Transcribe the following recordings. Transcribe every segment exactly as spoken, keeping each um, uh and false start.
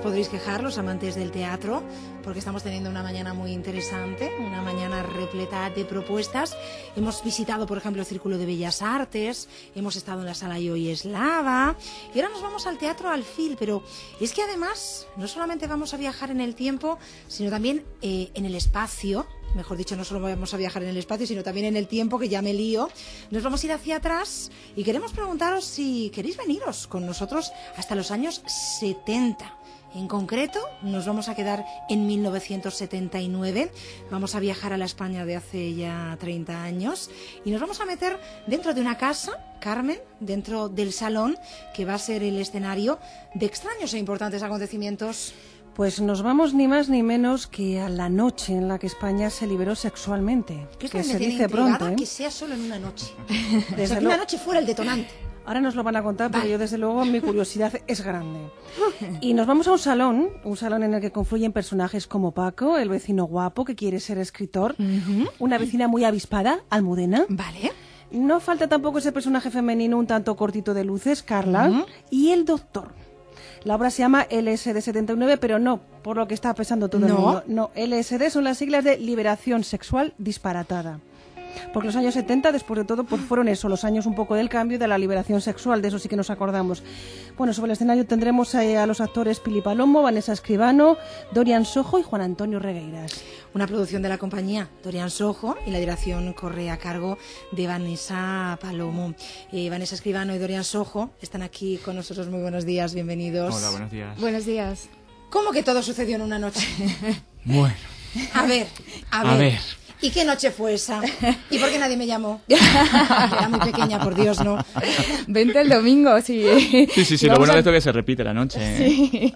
podréis quejar, los amantes del teatro, porque estamos teniendo una mañana muy interesante, una mañana repleta de propuestas. Hemos visitado, por ejemplo, el Círculo de Bellas Artes, hemos estado en la Sala Yoy Eslava y ahora nos vamos al Teatro Alfil, pero es que además no solamente vamos a viajar en el tiempo, sino también eh, en el espacio. Mejor dicho, no solo vamos a viajar en el espacio, sino también en el tiempo, que ya me lío. Nos vamos a ir hacia atrás y queremos preguntaros si queréis veniros con nosotros hasta los años setenta. En concreto, nos vamos a quedar en mil novecientos setenta y nueve, vamos a viajar a la España de hace ya treinta años y nos vamos a meter dentro de una casa, Carmen, dentro del salón, que va a ser el escenario de extraños e importantes acontecimientos. Pues nos vamos ni más ni menos que a la noche en la que España se liberó sexualmente. Que, que se dice pronto, ¿eh? Que sea solo en una noche. Desde o sea, que una noche fuera el detonante. Ahora nos lo van a contar, vale. Pero yo desde luego mi curiosidad es grande. Y nos vamos a un salón, un salón en el que confluyen personajes como Paco, el vecino guapo que quiere ser escritor, uh-huh. una vecina muy avispada, Almudena. Vale. No falta tampoco ese personaje femenino un tanto cortito de luces, Carla, uh-huh. y el doctor. La obra se llama L S D setenta y nueve, pero no por lo que está pensando todo no. el mundo. No, L S D son las siglas de Liberación Sexual Disparatada. Porque los años setenta, después de todo, pues fueron eso, los años un poco del cambio y de la liberación sexual, de eso sí que nos acordamos. Bueno, sobre el escenario tendremos a, a los actores Pili Palomo, Vanessa Escribano, Dorian Sojo y Juan Antonio Regueiras. Una producción de la compañía Dorian Sojo y la dirección corre a cargo de Vanessa Palomo. Eh, Vanessa Escribano y Dorian Sojo están aquí con nosotros. Muy buenos días, bienvenidos. Hola, buenos días. Buenos días. ¿Cómo que todo sucedió en una noche? Bueno. A ver, a ver. A ver. ¿Y qué noche fue esa? ¿Y por qué nadie me llamó? Era muy pequeña, por Dios, ¿no? Vente el domingo, sí. Sí, sí, sí, lo bueno a... de esto es que se repite la noche. ¿eh? Sí.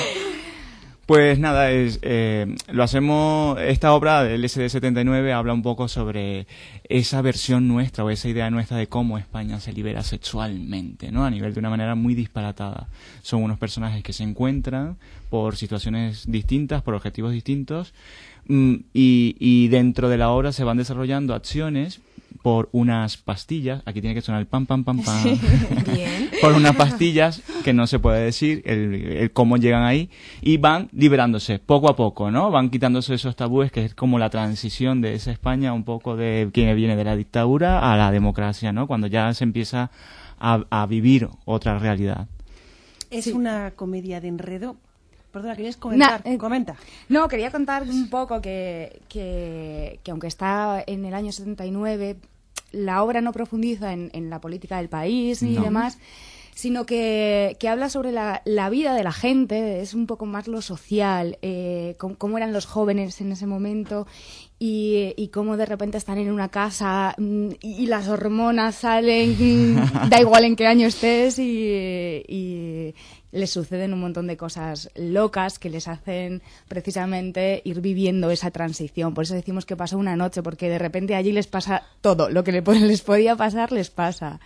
Pues nada, es, eh, lo hacemos, esta obra del L S D setenta y nueve habla un poco sobre esa versión nuestra o esa idea nuestra de cómo España se libera sexualmente, ¿no? A nivel de una manera muy disparatada. Son unos personajes que se encuentran por situaciones distintas, por objetivos distintos, y, y dentro de la obra se van desarrollando acciones por unas pastillas, aquí tiene que sonar el pam, pam, pam, pam, sí. Bien. por unas pastillas que no se puede decir el, el cómo llegan ahí, y van liberándose poco a poco, ¿no? Van quitándose esos tabúes, que es como la transición de esa España un poco de quien viene de la dictadura a la democracia, ¿no? Cuando ya se empieza a, a vivir otra realidad. Es sí. una comedia de enredo. Perdona, ¿querías comentar? Nah, eh, Comenta. No, quería contar un poco que, que, que aunque está en el año setenta y nueve, la obra no profundiza en, en la política del país ni no. demás, sino que, que habla sobre la, la vida de la gente, es un poco más lo social, eh, cómo, cómo eran los jóvenes en ese momento y, y cómo de repente están en una casa y, y las hormonas salen, da igual en qué año estés, y, y les suceden un montón de cosas locas que les hacen precisamente ir viviendo esa transición. Por eso decimos que pasó una noche, porque de repente allí les pasa todo, lo que les podía pasar les pasa.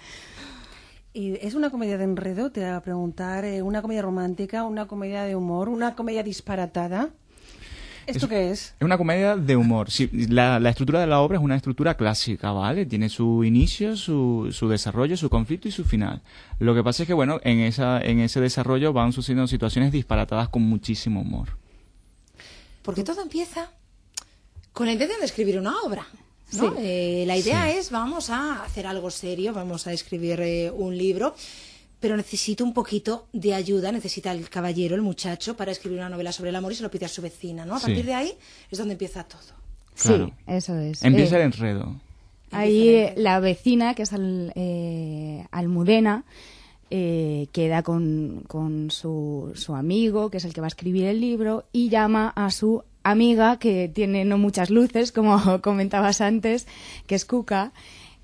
Y es una comedia de enredo, te voy a preguntar, eh, una comedia romántica, una comedia de humor, una comedia disparatada. ¿Esto es, qué es? Es una comedia de humor. Sí, la, la estructura de la obra es una estructura clásica, ¿vale? Tiene su inicio, su, su desarrollo, su conflicto y su final. Lo que pasa es que, bueno, en, esa, en ese desarrollo van sucediendo situaciones disparatadas con muchísimo humor. Porque todo empieza con la intención de escribir una obra, ¿no? Sí. Eh, la idea Sí. es, vamos a hacer algo serio, vamos a escribir eh, un libro, pero necesito un poquito de ayuda, necesita el caballero, el muchacho, para escribir una novela sobre el amor, y se lo pide a su vecina, ¿no? A Sí. partir de ahí es donde empieza todo. Claro. Sí, eso es. Empieza Eh, el enredo. Ahí Empieza el eh, enredo. la vecina, que es al, eh, Almudena, eh, queda con, con su, su amigo, que es el que va a escribir el libro, y llama a su amiga, que tiene no muchas luces, como comentabas antes, que es Cuca,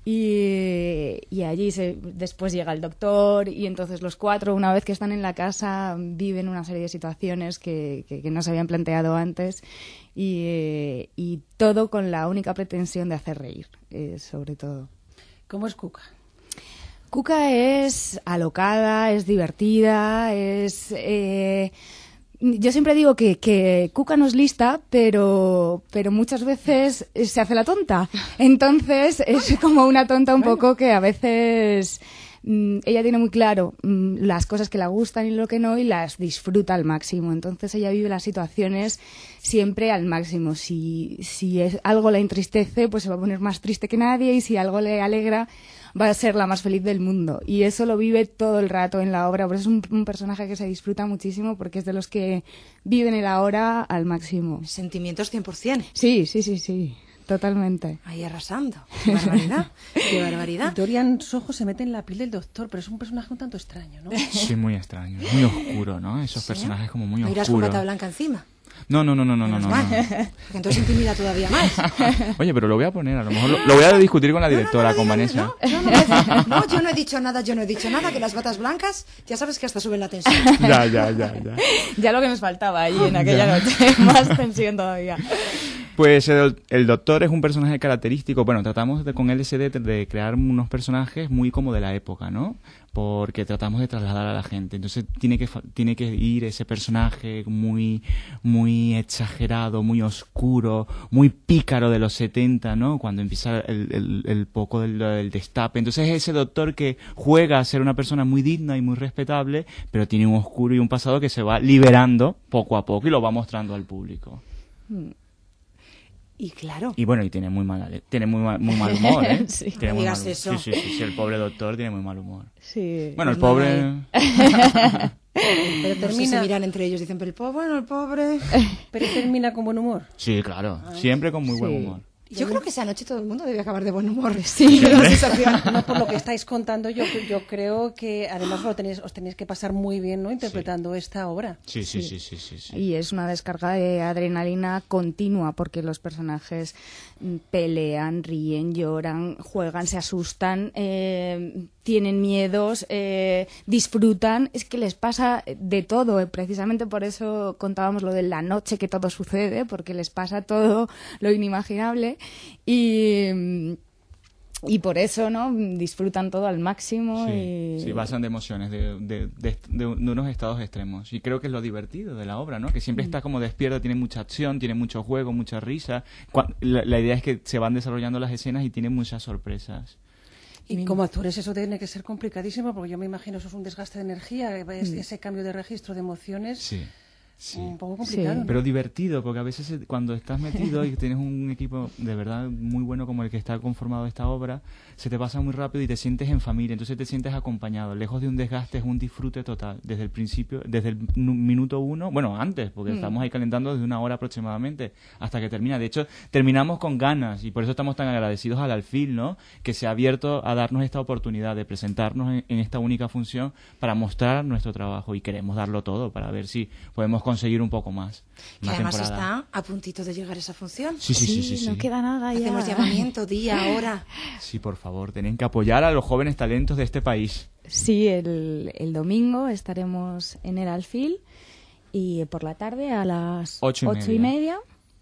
y, y allí se, después llega el doctor, y entonces los cuatro, una vez que están en la casa, viven una serie de situaciones que, que, que no se habían planteado antes, y, eh, y todo con la única pretensión de hacer reír, eh, sobre todo. ¿Cómo es Cuca? Cuca es alocada, es divertida, es... Eh, yo siempre digo que, que Cuca no es lista, pero, pero muchas veces se hace la tonta. Entonces es como una tonta un poco que a veces mm, ella tiene muy claro mm, las cosas que le gustan y lo que no, y las disfruta al máximo. Entonces ella vive las situaciones siempre al máximo. Si, si es, algo la entristece, pues se va a poner más triste que nadie, y si algo le alegra, va a ser la más feliz del mundo. Y eso lo vive todo el rato en la obra. Por eso es un, un personaje que se disfruta muchísimo, porque es de los que viven el ahora al máximo. Sentimientos cien por ciento. Sí, sí, sí, sí. Totalmente. Ahí arrasando. Qué barbaridad. Qué barbaridad. Dorian Sojo se mete en la piel del doctor, pero es un personaje un tanto extraño, ¿no? Sí, muy extraño. Muy oscuro, ¿no? Esos ¿Sí? personajes como muy ¿No irás oscuros. con bata blanca encima? No, no, no, no, no, no, no, no. Porque entonces intimida todavía más. Oye, pero lo voy a poner, a lo mejor lo, lo voy a discutir con la directora, con Vanessa. No, no, no, no, yo no he dicho nada, yo no he dicho nada, que las batas blancas, ya sabes que hasta suben la tensión. Ya, ya, ya, ya. Ya lo que nos faltaba allí en aquella noche, más tensión todavía. Pues el, el doctor es un personaje característico. Bueno, tratamos de, con L S D de crear unos personajes muy como de la época, ¿no? Porque tratamos de trasladar a la gente. Entonces tiene que tiene que ir ese personaje muy muy exagerado, muy oscuro, muy pícaro de los setenta, ¿no? Cuando empieza el, el, el poco del, del destape. Entonces es ese doctor que juega a ser una persona muy digna y muy respetable, pero tiene un oscuro y un pasado que se va liberando poco a poco y lo va mostrando al público. Mm. Y claro. Y bueno, y tiene muy mal, tiene muy mal, muy mal humor, ¿eh? Sí. Tiene No muy digas mal humor. eso. Sí, sí, sí, sí, el pobre doctor tiene muy mal humor. Sí. Bueno, el Pues pobre... nada, Pero No sé, termina, se miran entre ellos, dicen, pero el pobre, bueno, el pobre. pero termina con buen humor. Sí, claro, siempre con muy buen Sí. humor. Yo creo que esa noche todo el mundo debe acabar de buen humor. Sí. Me da la sensación. No, por lo que estáis contando, yo, yo creo que además lo tenéis, os tenéis que pasar muy bien, ¿no? Interpretando esta obra. Sí, sí, sí, sí, sí, sí. Y es una descarga de adrenalina continua, porque los personajes mm, pelean, ríen, lloran, juegan, se asustan, eh, tienen miedos, eh, disfrutan. Es que les pasa de todo, eh. Precisamente por eso contábamos lo de la noche que todo sucede, porque les pasa todo lo inimaginable. Y, y por eso, ¿no? Disfrutan todo al máximo. Sí, y... sí, basan de emociones, de, de, de, de unos estados extremos. Y creo que es lo divertido de la obra, ¿no? Que siempre está como despierta, tiene mucha acción, tiene mucho juego, mucha risa. Cua- La, la idea es que se van desarrollando las escenas y tiene muchas sorpresas. Y como actores eso tiene que ser complicadísimo, porque yo me imagino eso es un desgaste de energía, es- ese cambio de registro de emociones, Sí. Sí. un poco complicado. Sí. ¿no? Pero divertido, porque a veces eh, cuando estás metido y tienes un equipo de verdad muy bueno como el que está conformado esta obra, se te pasa muy rápido y te sientes en familia, entonces te sientes acompañado. Lejos de un desgaste, es un disfrute total. Desde el principio, desde el nu- minuto uno, bueno, antes, porque Mm. estamos ahí calentando desde una hora aproximadamente hasta que termina. De hecho, terminamos con ganas y por eso estamos tan agradecidos al Alfil, ¿no? Que se ha abierto a darnos esta oportunidad de presentarnos en, en esta única función para mostrar nuestro trabajo, y queremos darlo todo para ver si podemos conseguir un poco más. Que Una además temporada. está a puntito de llegar esa función. Sí, sí, sí, sí, sí. no queda nada ya. Hacemos llamamiento, día, hora. Sí, por favor, tienen que apoyar a los jóvenes talentos de este país. Sí, el, el domingo estaremos en el Alfil, y por la tarde a las Ocho y ocho y media. media.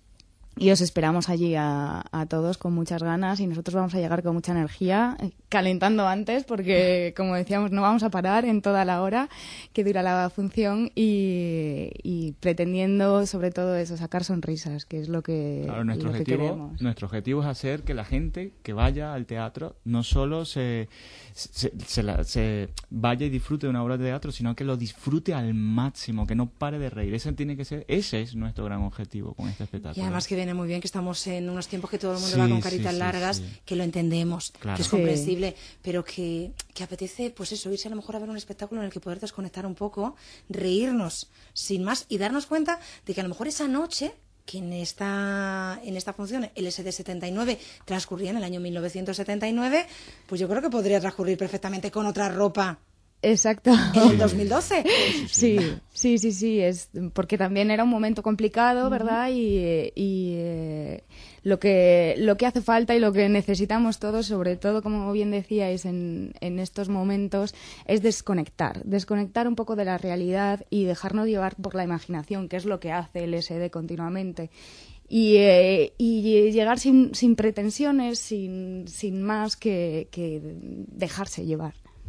Y os esperamos allí a, a todos con muchas ganas, y nosotros vamos a llegar con mucha energía, eh, calentando antes, porque como decíamos, no vamos a parar en toda la hora que dura la función, y, y pretendiendo sobre todo eso, sacar sonrisas, que es lo que, Claro, nuestro lo que objetivo, queremos. nuestro objetivo es hacer que la gente que vaya al teatro no solo se, se, se la- se vaya y disfrute de una obra de teatro, sino que lo disfrute al máximo, que no pare de reír. Ese tiene que ser, ese es nuestro gran objetivo con este espectáculo. Y además que viene muy bien que estamos en unos tiempos que todo el mundo Sí, va con sí, caritas sí, largas, sí. que lo entendemos, Claro. que es Sí. comprensible, pero que, que apetece, pues eso, irse a lo mejor a ver un espectáculo en el que poder desconectar un poco, reírnos sin más y darnos cuenta de que a lo mejor esa noche, que en esta, en esta función L S D setenta y nueve transcurría en el año mil novecientos setenta y nueve, pues yo creo que podría transcurrir perfectamente con otra ropa Exacto. en el dos mil doce. Sí, sí, sí, sí, es porque también era un momento complicado, ¿verdad? Y, y eh, lo que lo que hace falta y lo que necesitamos todos, sobre todo, como bien decíais, en, en estos momentos, es desconectar, desconectar un poco de la realidad y dejarnos llevar por la imaginación, que es lo que hace el L S D continuamente. Y, eh, y llegar sin, sin pretensiones, sin, sin más que, que dejarse llevar.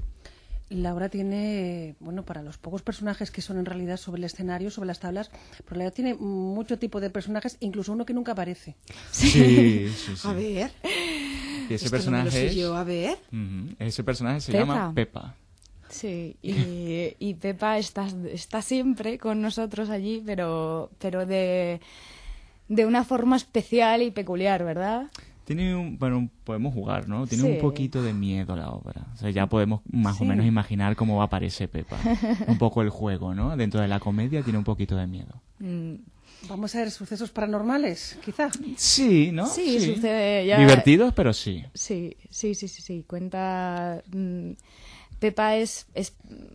La obra tiene, bueno, para los pocos personajes que son en realidad sobre el escenario, sobre las tablas, pero la obra tiene mucho tipo de personajes, incluso uno que nunca aparece. Sí, sí, sí. A ver. Y ese Esto personaje no me lo sé es... yo, a ver. Uh-huh, ese personaje se Pepa. llama Pepa. Sí, y, y Pepa está, está siempre con nosotros allí, pero, pero de, de una forma especial y peculiar, ¿verdad? Tiene un, bueno, podemos jugar, ¿no? Tiene Sí. un poquito de miedo la obra. O sea, ya podemos más Sí. o menos imaginar cómo aparece Pepa. Un poco el juego, ¿no? Dentro de la comedia tiene un poquito de miedo. Mm, Vamos a ver sucesos paranormales, quizá. Sí, ¿no? Sí, sucede ya- Divertidos, pero sí. Sí, sí, sí, sí, sí. Cuenta... mm, Pepa es, es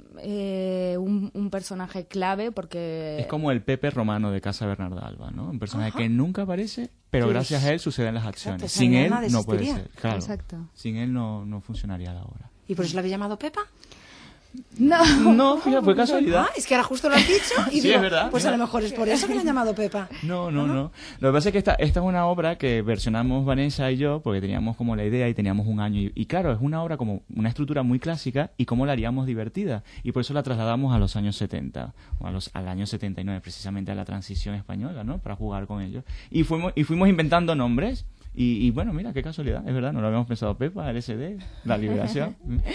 eh, un, un personaje clave porque... Es como el Pepe romano de Casa Bernarda Alba, ¿no? Un personaje Ajá. que nunca aparece, pero Pero gracias es- a él suceden las Exacto, acciones. esa Sin él alma no puede desistiría. ser. Claro. Exacto. Sin él no, no funcionaría la obra. ¿Y por eso la habéis llamado Pepa? No, No, fíjate, fue casualidad. Ah, es que ahora justo lo has dicho y Sí, digo, es verdad. pues a lo mejor es por eso que la han llamado Pepa. No, no, no. Lo que pasa es que esta, esta es una obra que versionamos Vanessa y yo porque teníamos como la idea y teníamos un año. Y, y claro, es una obra como una estructura muy clásica y cómo la haríamos divertida. Y por eso la trasladamos a los años setenta, o a los, al año setenta y nueve, precisamente a la transición española, ¿no? Para jugar con ellos. Y fuimos, y fuimos inventando nombres. Y, y bueno, mira, qué casualidad, es verdad, no lo habíamos pensado. Pepa, L S D, La Liberación.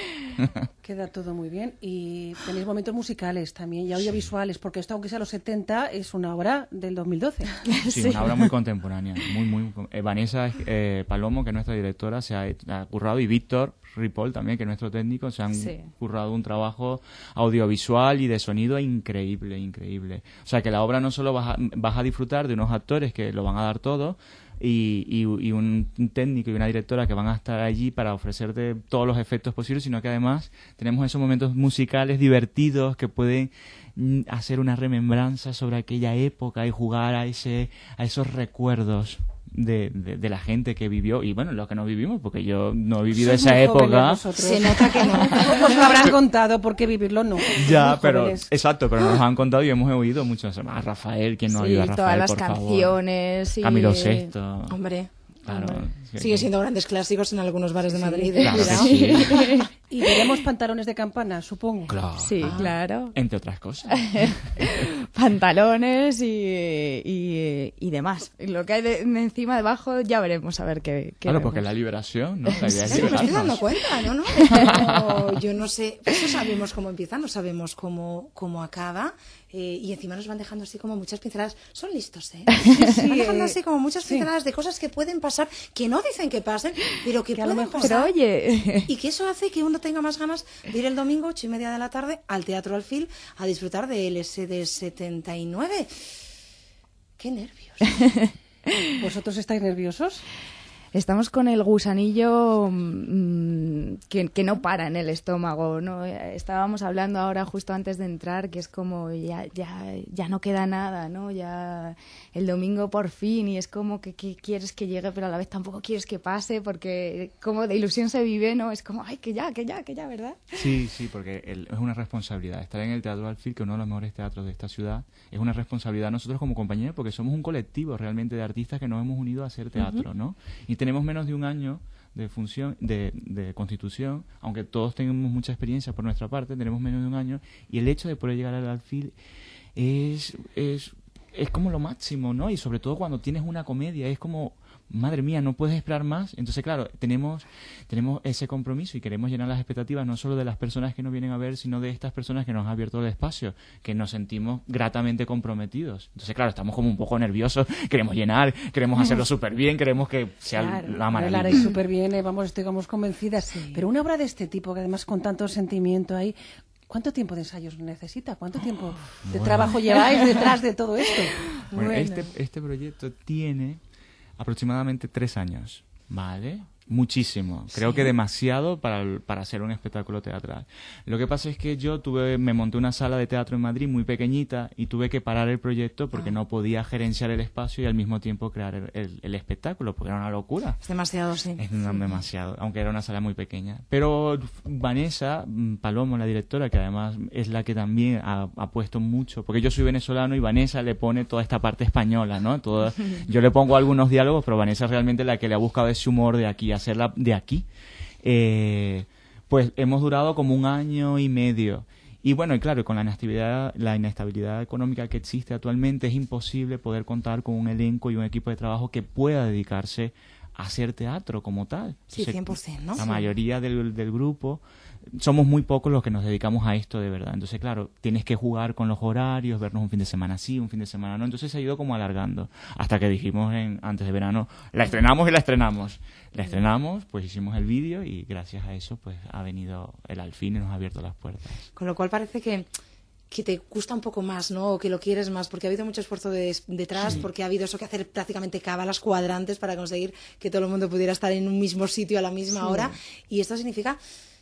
Queda todo muy bien. Y tenéis momentos musicales también y audiovisuales, porque esto, aunque sea los setenta, es una obra del dos mil doce. Sí, una obra muy contemporánea. Muy, muy, eh, Vanessa eh, Palomo, que es nuestra directora, se ha, ha currado, y Víctor Ripoll también, que es nuestro técnico, se han Sí. currado un trabajo audiovisual y de sonido increíble, increíble. O sea, que la obra no solo vas a, vas a disfrutar de unos actores que lo van a dar todo, y, y, y un técnico y una directora que van a estar allí para ofrecerte todos los efectos posibles, sino que además tenemos esos momentos musicales divertidos que pueden mm, hacer una remembranza sobre aquella época y jugar a ese a esos recuerdos de, de, de la gente que vivió, y bueno, los que no vivimos, porque yo no he vivido Sois esa muy jóvenes época. vosotros. Se nota que no. Os lo habrán contado, porque vivirlo no. Ya, Muy pero jóvenes. exacto, pero nos han contado y hemos oído muchos más. Rafael, ¿quién no ha Sí, oído a Rafael, todas las por favor? canciones y- Camilo Sesto. Hombre, Claro. sigue siendo grandes clásicos en algunos bares de Madrid. ¿eh? Claro que Cuidado. sí. Y veremos pantalones de campana, supongo. Claro. Sí, claro. Entre otras cosas. Pantalones y, y, y demás. Y lo que hay de, de encima, debajo, ya veremos a ver qué, qué Claro, vemos. porque la liberación, ¿no? La idea es Claro, me estoy dando liberarnos. cuenta, ¿no? ¿no? Pero yo no sé, eso sabemos cómo empieza, no sabemos cómo, cómo acaba, eh, y encima nos van dejando así como muchas pinceladas. Son listos, ¿eh? sí, van dejando eh, así como muchas sí. pinceladas de cosas que pueden pasar, que no dicen que pasen, pero que, Que a lo pueden mejor- pasar. Pero oye, Y que eso hace que uno tenga más ganas de ir el domingo, ocho y media de la tarde, al Teatro Alfil, a disfrutar de L S D setenta y nueve. ¡Qué nervios! ¿Vosotros estáis nerviosos? estamos con el gusanillo mm, que, que no para en el estómago, ¿no? Estábamos hablando ahora justo antes de entrar que es como ya, ya, ya no queda nada, ¿no? Ya el domingo por fin, y es como que, que quieres que llegue, pero a la vez tampoco quieres que pase, porque como de ilusión se vive, ¿no? Es como, ay, que ya, que ya, que ya, ¿verdad? Sí, sí, porque el- es una responsabilidad. Estar en el Teatro Alfil, que es uno de los mejores teatros de esta ciudad, es una responsabilidad nosotros como compañía, porque somos un colectivo realmente de artistas que nos hemos unido a hacer teatro, ¿no? Y tenemos menos de un año de función, de, de constitución, aunque todos tenemos mucha experiencia por nuestra parte, tenemos menos de un año, y el hecho de poder llegar al Alfil es, es, es como lo máximo, ¿no? Y sobre todo cuando tienes una comedia, es como, madre mía, no puedes esperar más. Entonces, claro, tenemos, tenemos ese compromiso y queremos llenar las expectativas no solo de las personas que nos vienen a ver, sino de estas personas que nos han abierto el espacio, que nos sentimos gratamente comprometidos. Entonces, claro, estamos como un poco nerviosos, queremos llenar, queremos hacerlo súper bien, queremos que sea Claro, la lo maravilla. haréis súper bien, eh, vamos, estoy vamos convencidas. Pero una obra de este tipo, que además con tanto sentimiento ahí, ¿cuánto tiempo de ensayos necesita? ¿Cuánto tiempo de bueno. trabajo lleváis detrás de todo esto? Bueno, Bueno. Este, este proyecto tiene aproximadamente tres años, ¿vale? Muchísimo. Creo que demasiado para, el- para hacer un espectáculo teatral. Lo que pasa es que yo tuve, me monté una sala de teatro en Madrid muy pequeñita y tuve que parar el proyecto porque no podía gerenciar el espacio y al mismo tiempo crear el, el- el espectáculo, porque era una locura. Es demasiado, sí. Es una- demasiado, aunque era una sala muy pequeña. Pero Vanessa mm, Palomo, la directora, que además es la que también ha, ha puesto mucho, porque yo soy venezolano y Vanessa le pone toda esta parte española, ¿no? Toda- yo le pongo algunos diálogos, pero Vanessa es realmente la que le ha buscado ese humor de aquí, hacerla de aquí. Eh, pues hemos durado como un año y medio. Y bueno, y claro, con la inestabilidad, la inestabilidad económica que existe actualmente, es imposible poder contar con un elenco y un equipo de trabajo que pueda dedicarse hacer teatro como tal. Sí, cien por ciento, ¿no? La Sí. mayoría del, del grupo somos muy pocos los que nos dedicamos a esto de verdad. Entonces, claro, tienes que jugar con los horarios, vernos un fin de semana sí, un fin de semana no. Entonces se ha ido como alargando. Hasta que dijimos en, antes de verano, la estrenamos y la estrenamos. La estrenamos, pues hicimos el vídeo y gracias a eso pues ha venido el Alfil y nos ha abierto las puertas. Con lo cual parece que, que te gusta un poco más, ¿no? O que lo quieres más, porque ha habido mucho esfuerzo de, detrás, Sí. porque ha habido eso que hacer prácticamente cábalas cuadrantes para conseguir que todo el mundo pudiera estar en un mismo sitio a la misma Sí. hora. Y esto significa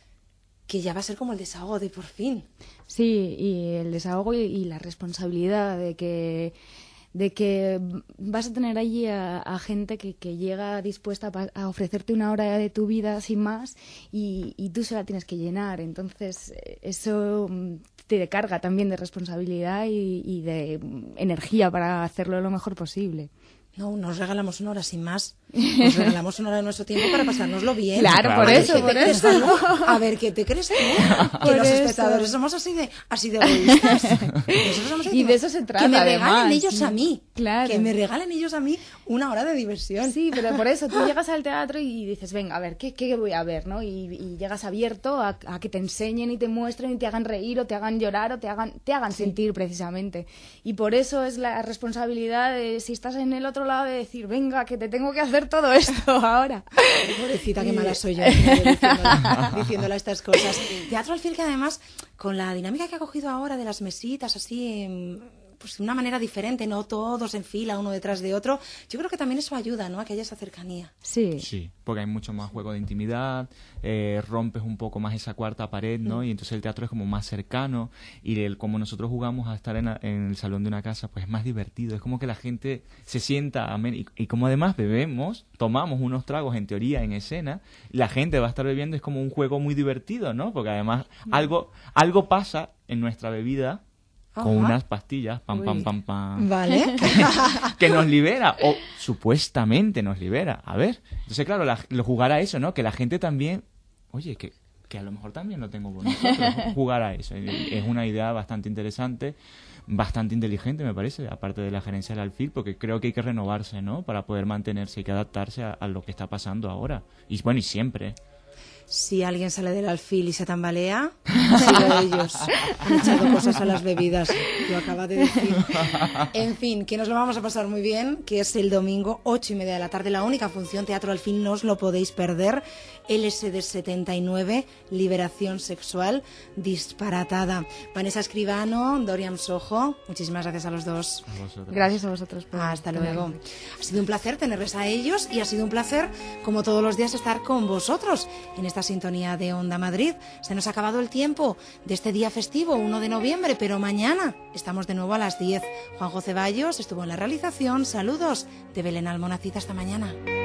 que ya va a ser como el desahogo de por fin. Sí, y el desahogo y, y la responsabilidad de que de que vas a tener allí a, a gente que, que llega dispuesta a, a ofrecerte una hora de tu vida sin más y, y tú se la tienes que llenar. Entonces, eso te carga también de responsabilidad y, y de energía para hacerlo lo mejor posible. No, nos regalamos una hora sin más. Nos regalamos una hora de nuestro tiempo para pasárnoslo bien. Claro, por A ver eso, qué por te crees eso. tú. A ver, ¿qué te crees tú? Que Por los eso. espectadores somos así de, así de egoístas. Nosotros somos así Y de eso se trata, Que me regalen además. ellos a mí. Claro. Que me regalen ellos a mí una hora de diversión. Sí, pero por eso tú llegas al teatro y dices, venga, a ver, ¿qué, qué voy a ver? ¿No? Y, y llegas abierto a, a que te enseñen y te muestren y te hagan reír o te hagan llorar o te hagan, te hagan sentir precisamente. Y por eso es la responsabilidad de, si estás en el otro lado, de decir, venga, que te tengo que hacer todo esto ahora. Pobrecita, qué mala soy yo, diciéndola, diciéndola estas cosas. Teatro Alfil, que además, con la dinámica que ha cogido ahora de las mesitas, así, em, pues de una manera diferente, no todos en fila, uno detrás de otro, yo creo que también eso ayuda, ¿no?, a que haya esa cercanía. Sí. Sí, porque hay mucho más juego de intimidad, eh, rompes un poco más esa cuarta pared, ¿no? Y entonces el teatro es como más cercano y el, como nosotros jugamos a estar en, la- en el salón de una casa, pues es más divertido. Es como que la gente se sienta amén y, y como además bebemos, tomamos unos tragos en teoría en escena, la gente va a estar bebiendo, es como un juego muy divertido, ¿no? Porque además algo algo pasa en nuestra bebida con Ajá. unas pastillas, pam, pam, Uy. pam, pam, Vale. que nos libera, o supuestamente nos libera. A ver, entonces claro, la- lo jugar a eso, ¿no? Que la gente también, oye, que, que a lo mejor también lo tengo con nosotros, jugar a eso. Es una idea bastante interesante, bastante inteligente, me parece, aparte de la gerencia del Alfil, porque creo que hay que renovarse, ¿no? Para poder mantenerse, hay que adaptarse a, a lo que está pasando ahora. Y bueno, y siempre. Si alguien sale del Alfil y se tambalea, ha sido ellos. Han echado cosas a las bebidas, lo acaba de decir. En fin, que nos lo vamos a pasar muy bien, que es el domingo, ocho y media de la tarde, la única función, Teatro Alfil, no os lo podéis perder. L S D setenta y nueve, Liberación Sexual Disparatada. Vanessa Escribano, Dorian Sojo, muchísimas gracias a los dos. A vosotros. Gracias a vosotros por Hasta tenerme. luego. Ha sido un placer tenerles a ellos y ha sido un placer, como todos los días, estar con vosotros en esta sintonía de Onda Madrid. Se nos ha acabado el tiempo de este día festivo, uno de noviembre, pero mañana estamos de nuevo a las diez. Juanjo Ceballos estuvo en la realización. Saludos de Belén Almonacid. Hasta mañana.